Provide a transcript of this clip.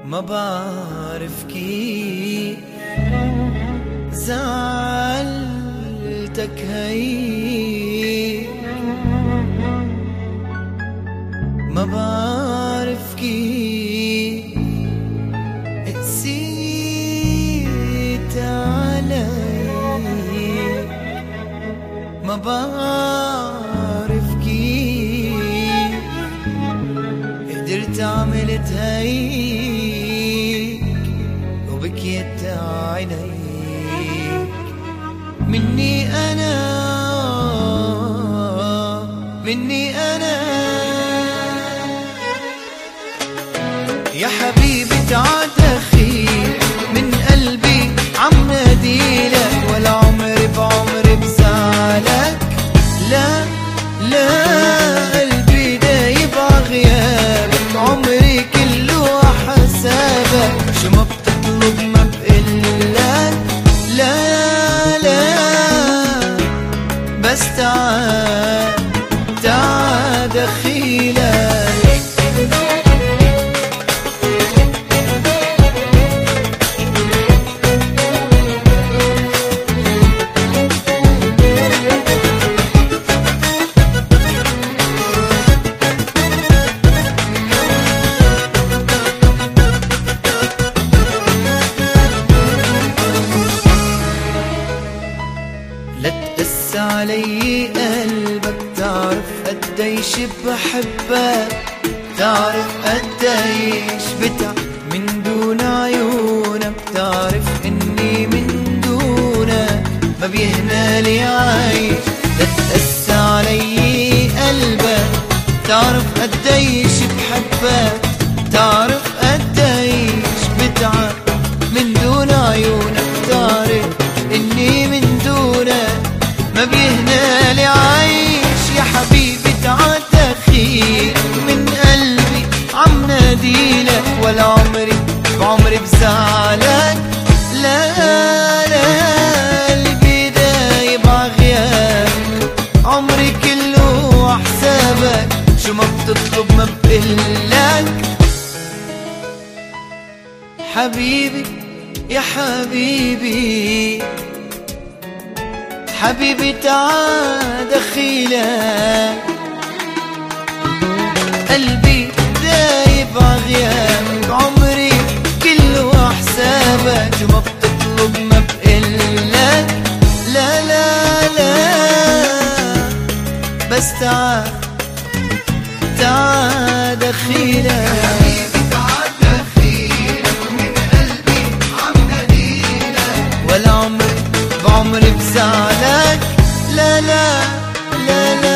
ما بعرف كيف زعلتك هي، ما بعرف كيف قسيت علي، ما بعرف كيف قدرت عملت هيك وبكيت عينيك. مني أنا يا حبيبي تعال دخيل من قلبي عم ناديلك، ولا عمري بعمري بزعلك. لا لا قلبي دايب عغيابك، عمري كله حسابك. شو ما بتطلب ما بقلك، لا لا بس تعال تعال دخيلك. لا تقس علي قلبك، تعرف قديش بحبك، تعرف قديش بتعب من دون عيونك، تعرف اني من دونك ما بيهنالي عايش. لا تقس علي قلبك، تعرف قديش بحبك، تعرف قديش بتعب من دون عيونك، تعرف اني من دونك ما بيهنالي عايش. يا حبيبي تعال دخيل من قلبي عم ناديلك، ولا عمري بعمري بزعلك. لا لا قلبي دايب عغيابك، عمري كله حسابك. شو ما بتطلب ما بقلك. حبيبي يا حبيبي حبيبي تعال دخيلك، قلبي دايب عغيابك، عمري كله حسابك. شو ما بتطلب ما بقلك، لا لا لا بس تعال تعال دخيلك. ولا عمري بعمري بزعلك، لا لا لا لا